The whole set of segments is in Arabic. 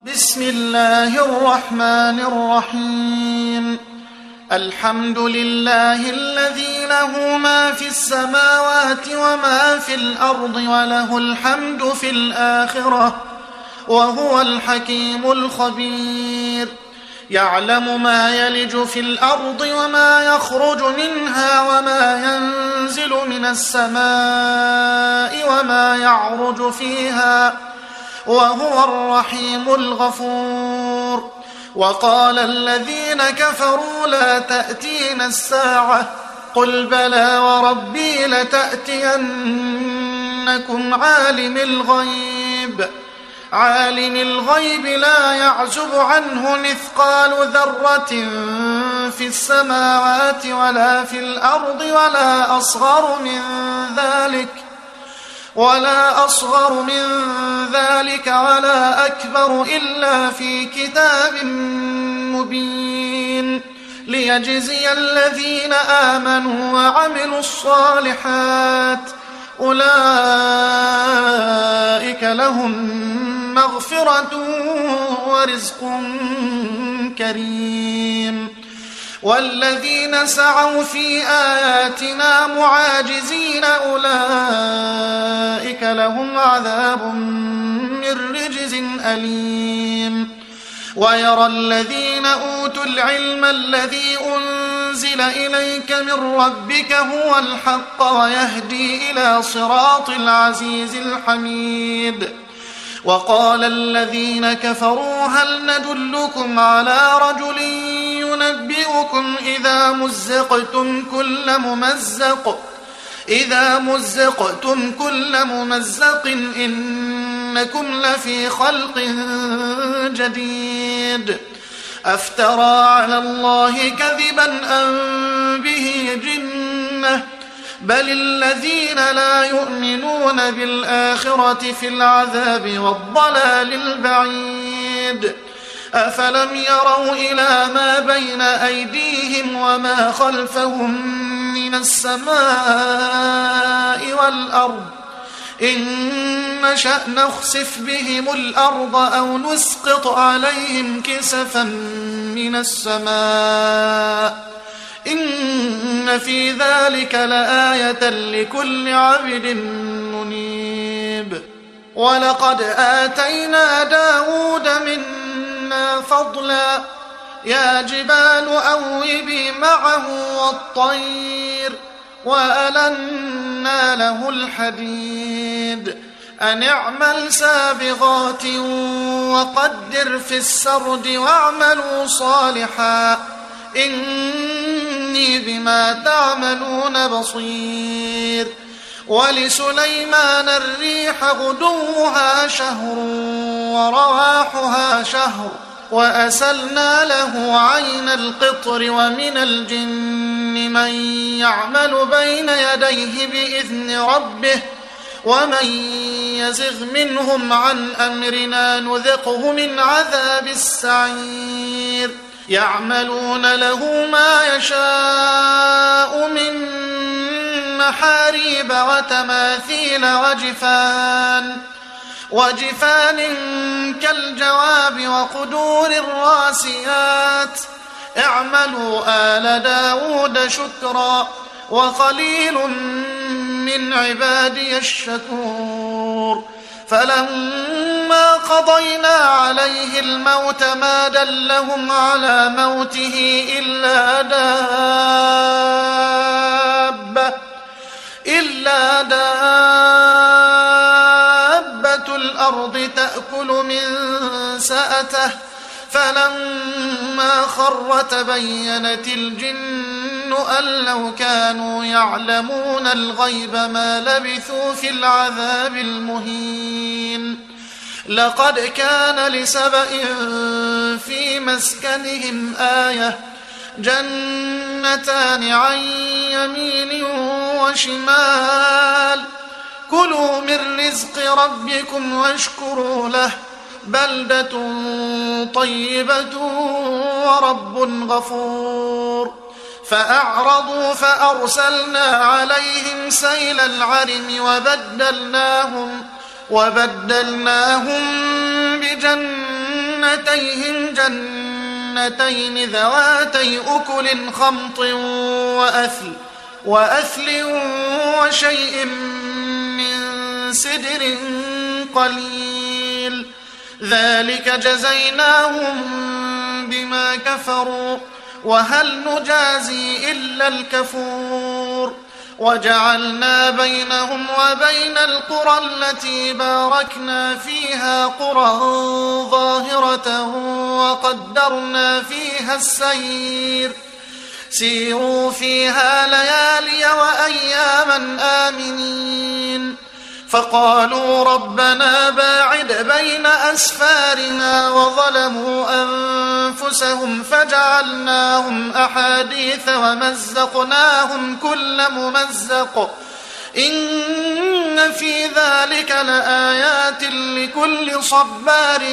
بسم الله الرحمن الرحيم. الحمد لله الذي له ما في السماوات وما في الأرض وله الحمد في الآخرة وهو الحكيم الخبير. يعلم ما يلج في الأرض وما يخرج منها وما ينزل من السماء وما يعرج فيها وهو الرحيم الغفور. وقال الذين كفروا لا تأتينا الساعة قل بلى وربي لتأتينكم عالم الغيب لا يعزب عنه مثقال ذرة في السماوات ولا في الأرض ولا أصغر من ذلك ولا أكبر إلا في كتاب مبين ليجزي الذين آمنوا وعملوا الصالحات أولئك لهم مغفرة ورزق كريم. والذين سعوا في آياتنا معاجزين أولئك لهم عذاب من رجز أليم. ويرى الذين أوتوا العلم الذي أنزل إليك من ربك هو الحق ويهدي إلى صراط العزيز الحميد. وقال الذين كفروا هل ندلكم على رجل ينبئكم إذا مزقتم كل ممزق إنكم لفي خلق جديد. أفترى على الله كذبا أم به جنة بل الذين لا يؤمنون بالآخرة في العذاب والضلال البعيد. أفلم يروا إلى ما بين أيديهم وما خلفهم من السماء والأرض إن نشأ نخسف بهم الأرض أو نسقط عليهم كسفا من السماء إن في ذلك لآية لكل عبد منيب. ولقد آتينا داود منا فضلا يا جبال أوبي معه والطير وألنا له الحديد أن اعمل سابغات وقدر في السرد واعملوا صالحا إني بما تعملون بصير. ولسليمان الريح غدوها شهر ورواحها شهر وأسلنا له عين القطر ومن الجن من يعمل بين يديه بإذن ربه ومن يزغ منهم عن أمرنا نذقه من عذاب السعير. يعملون له ما يشاء من محاريب وتماثيل وجفان كالجواب وقدور الراسيات اعملوا آل داود شكرا وقليل من عبادي الشكور. فلما قضينا عليه الموت ما دلهم على موته إلا دابة الأرض تأكل من سأته فلما خر تبينت الجن أن لو كانوا يعلمون الغيب ما لبثوا في العذاب المهين. لقد كان لسبإ في مسكنهم آية جنتان عن يمين وشمال كلوا من رزق ربكم واشكروا له بلدة طيبة ورب غفور. فأعرضوا فأرسلنا عليهم سيل العرم وبدلناهم بجنتين جنتيهم جنتين ذواتي أكل خمط وأثل وشيء من سدر قليل ذلك جزيناهم بما كفروا وهل نجازي إلا الكفور وجعلنا بينهم وبين القرى التي باركنا فيها قرى ظاهرة وقدرنا فيها السير سيروا فيها ليالي وأياما آمنين فقالوا ربنا باعد بين أسفارنا وظلموا أنفسهم فجعلناهم أحاديث ومزقناهم كل ممزق إن في ذلك لآيات لكل صبار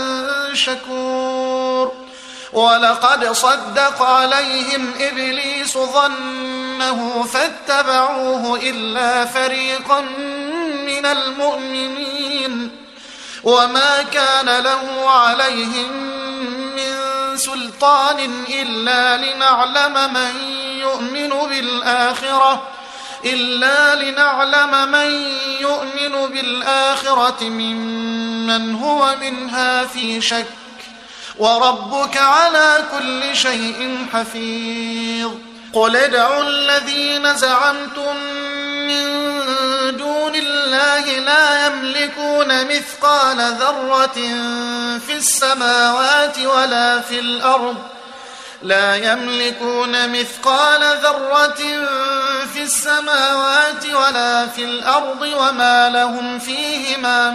شكور ولقد صدق عليهم إبليس ظنه فاتبعوه إلا فريقا من المؤمنين وما كان له عليهم من سلطان إلا لنعلم من يؤمن بالآخرة ممن هو منها في شك وربك على كل شيء حفيظ قل ادعوا الذين زعمتم من دون الله لا يملكون مثقال ذرة في السماوات ولا في الأرض وما لهم فيهما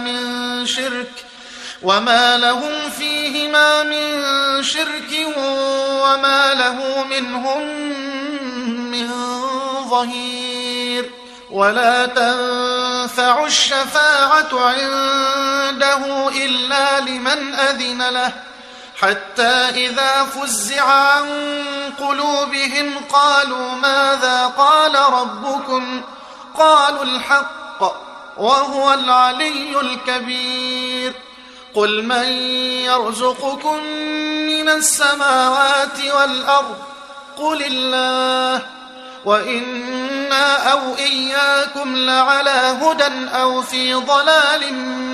من شرك وما له منهم من ظهير ولا تنفع الشفاعة عنده إلا لمن أذن له حتى إذا فزع عن قلوبهم قالوا ماذا قال ربكم قالوا الحق وهو العلي الكبير قل من يرزقكم من السماوات والأرض قل الله وإنا أو إياكم لعلى هدى أو في ضلال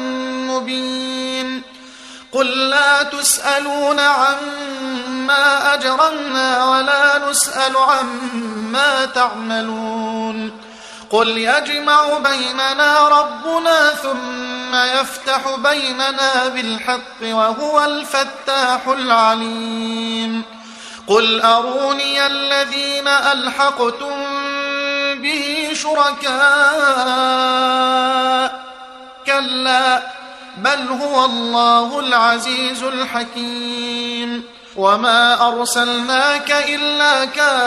مبين قل لا تسألون عما أجرمنا ولا نسأل عما تعملون قل يجمع بيننا ربنا ثم يفتح بيننا بالحق وهو الفتاح العليم قل أروني الذين ألحقتم به شركاء كلا بل هو الله العزيز الحكيم وما أرسلناك إلا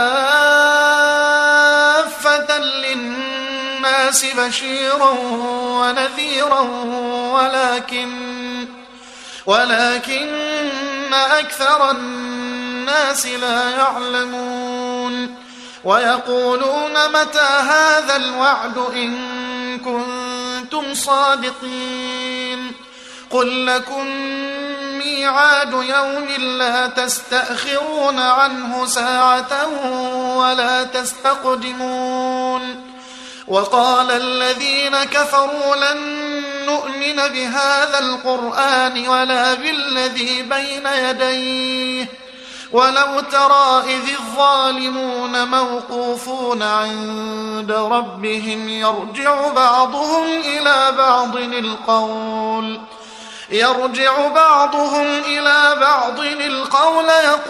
كافة للناس بشيرا ونذيرا ولكن أكثر الناس لا يعلمون ويقولون متى هذا الوعد إن كنتم صادقين قل لكم ميعاد يوم لا تستأخرون عنه ساعة ولا تستقدمون وقال الذين كفروا لن نؤمن بهذا القرآن ولا بالذي بين يديه ولو ترى إذ الظالمون موقوفون عند ربهم يرجع بعضهم إلى بعض القول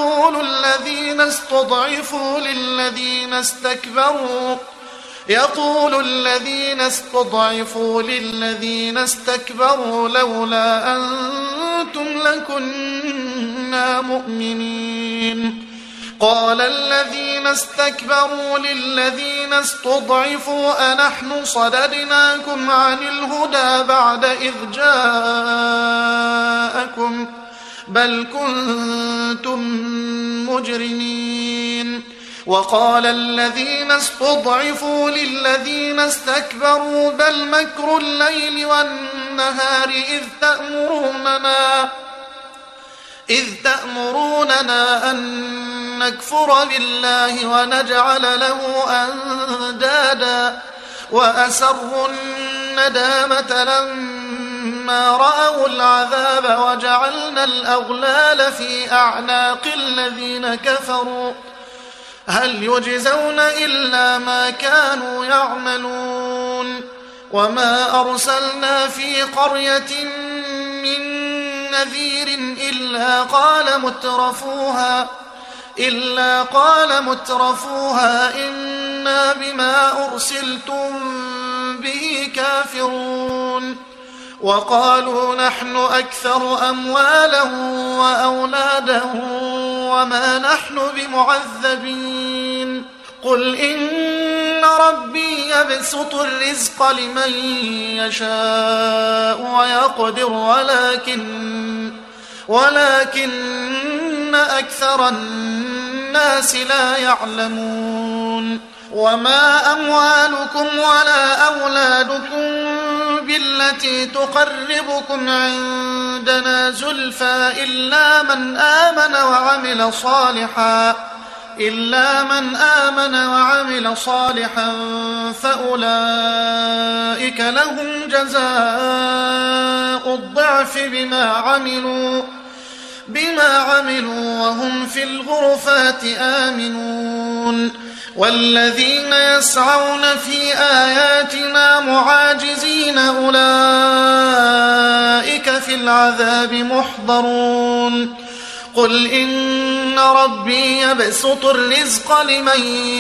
يقول الذين استضعفوا للذين استكبروا لولا أنتم لكنا مؤمنين قال الذين استكبروا للذين استضعفوا أنحن صددناكم عن الهدى بعد إذ جاءكم بل كنتم مجرمين وقال الذين استضعفوا للذين استكبروا بل مكر الليل والنهار إذ تأمروننا أن نكفر بالله ونجعل له أندادا وأسروا الندامة لما رأوا العذاب وجعلنا الأغلال في أعناق الذين كفروا هل يجزون إلا ما كانوا يعملون وما أرسلنا في قرية من نذير إلا قال مترفوها إنا بما أرسلتم به كافرون وقالوا نحن أكثر أموالا وأولادا وما نحن بمعذبين قل إن ربي يبسط الرزق لمن يشاء ويقدر ولكن أكثر الناس لا يعلمون وما أموالكم ولا أولادكم بالتي تقربكم عندنا زلفى إلا من آمن وعمل صالحا فأولئك لهم جزاء الضعف بما عملوا وهم في الغرفات آمنون والذين يسعون في آياتنا معاجزين أولئك في العذاب محضرون قل إن ربي يبسط الرزق لمن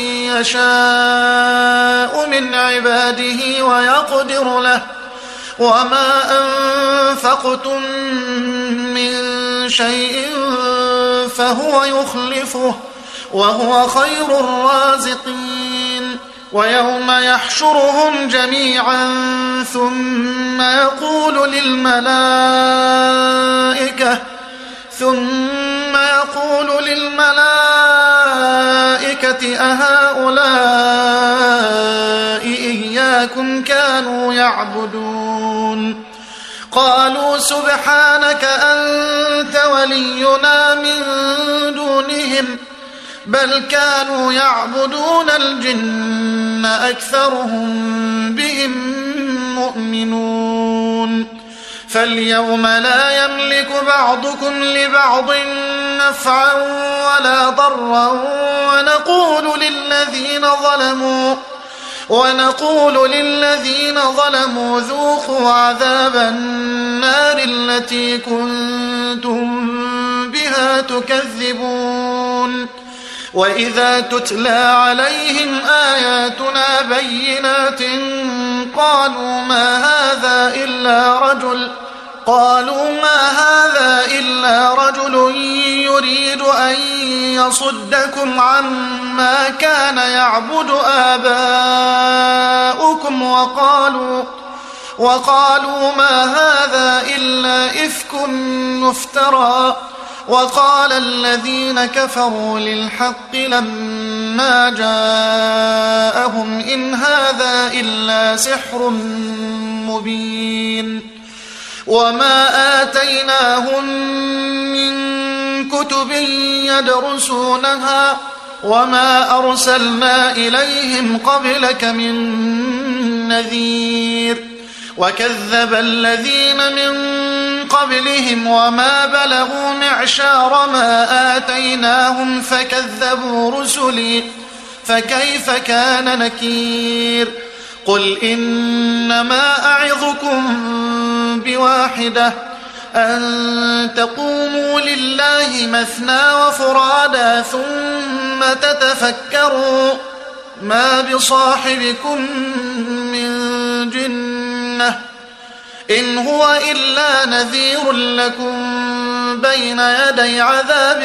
يشاء من عباده ويقدر له وما أنفقتم من شيء فهو يخلفه وهو خير الرازقين ويوم يحشرهم جميعا ثم يقول للملائكة أهؤلاء إياكم كانوا يعبدون قالوا سبحانك أنت ولينا من دونهم بل كانوا يعبدون الجن أكثرهم بهم مؤمنون فاليوم لا يملك بعضكم لبعض نفعا ولا ضرا ونقول للذين ظلموا ذوقوا عذاب النار التي كنتم بها تكذبون وإذا تتلى عليهم آياتنا بينات قالوا ما هذا إلا رجل يريد أن يصدكم عما كان يعبد آباؤكم وقالوا ما هذا إلا إفك مفترى وقال الذين كفروا للحق لما جاءهم إن هذا إلا سحر مبين وما آتيناهم من كتب يدرسونها وما أرسلنا إليهم قبلك من نذير وكذب الذين من قبلهم وما بلغوا معشار ما آتيناهم فكذبوا رسلي فكيف كان نكير قل إنما أعظكم بواحدة أن تقوموا لله مثنى وفرادا ثم تتفكروا ما بصاحبكم من جنة إن هو إلا نذير لكم بين يدي عذاب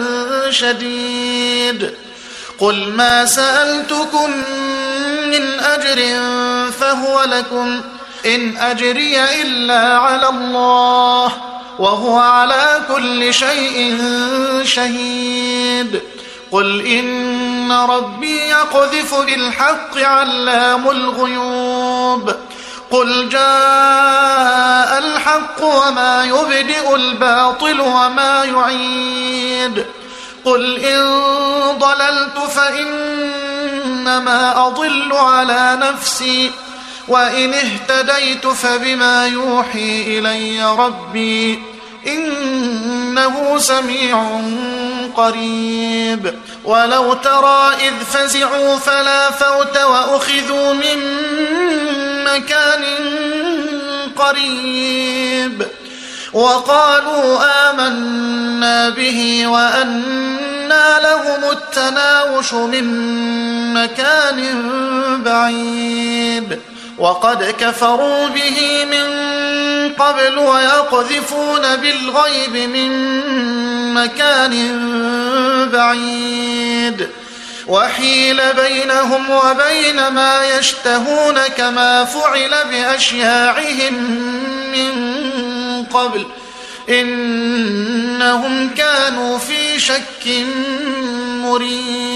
شديد قل ما سألتكم من أجر فهو لكم إن أجري إلا على الله وهو على كل شيء شهيد قل إن ربي يقذف بالحق علام الغيوب قل جاء الحق وما يبدئ الباطل وما يعيد قل إن ضللت فإنما أضل على نفسي وإن اهتديت فبما يوحي إلي ربي إنه سميع قريب ولو ترى إذ فزعوا فلا فوت وأخذوا من مكان قريب وقالوا آمنا به وأنى لهم التناوش من مكان بعيد وقد كفروا به من قبل ويقذفون بالغيب من مكان بعيد وحيل بينهم وبين ما يشتهون كما فعل بأشياعهم من قبل إنهم كانوا في شك مريب